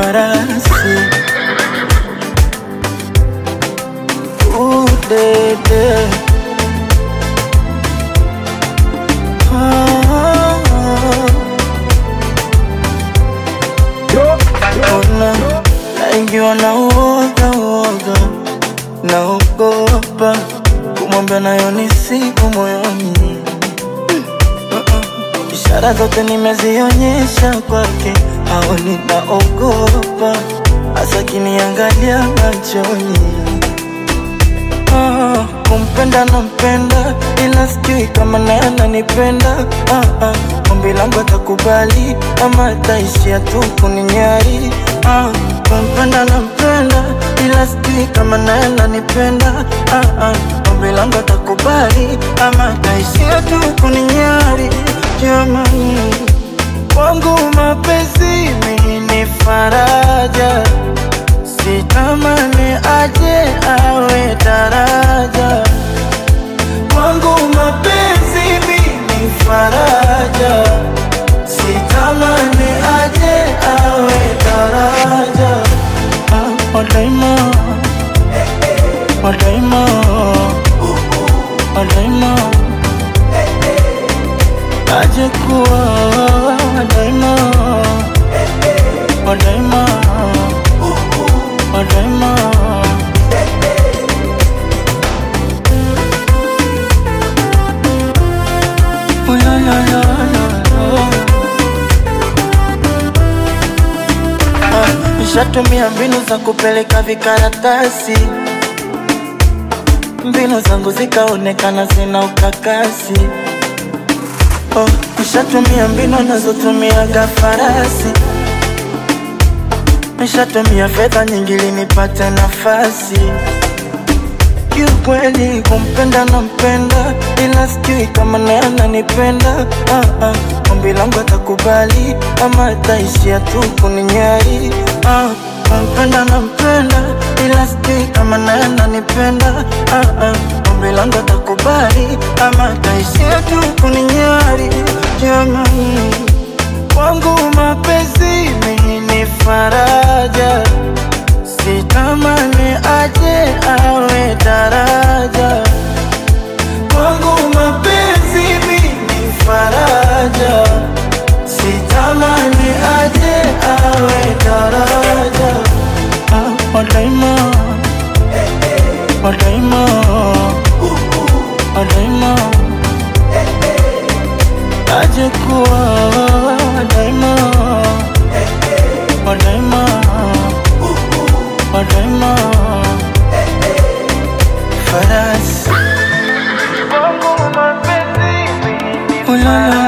farasi. Udede ona naingiwa na uoga, naogopa kumwambia nayo ni siku moyoni. Ishara zote nimezionyesha kwake, haoni naogopa, hasa kiniangalia machoni. Kumpenda nampenda, ila sijui kama naye ananipenda. Ombi langu atakubali ama ataishia tu kuninyari. Kumpenda nampenda, ila sijui kama naye ananipenda. Ombi langu atakubali ama ataishia tu kuninyari. Jamani, wangu mapenzi mimi ni faraja, sitamani aje awe daraja. Wangu mapenzi mimi faraja, sitamani aje awe daraja. Wadaima, wadaima, wadaima, aje kuwa wadaima, wadaima, wadaima. Nishatumia mbinu za kupeleka vikaratasi, mbinu zangu zikaonekana zina ukakasi. Nishatumia mbinu nazotumiaga farasi, nishatumia fedha nyingi ili nipate nafasi. Kiukweli kumpenda nampenda, ila sijui kama naye ananipenda. Ombi langu atakubali ama ataishia tu kuninyari. Kumpenda nampenda, ila sijui kama naye ananipenda. Ombi langu atakubali ama ataishia tu kuninyari. Jamani, wangu mapenzi mimi ni faraja, sitamani aje awe daraja. Wangu mapenzi mimi faraja, sitamani aje awe daraja. Wadaima, wadaima, wadaima, aje kuwa wadaima, wadaima, wadaima, farasi. Wangu mapenzi mimi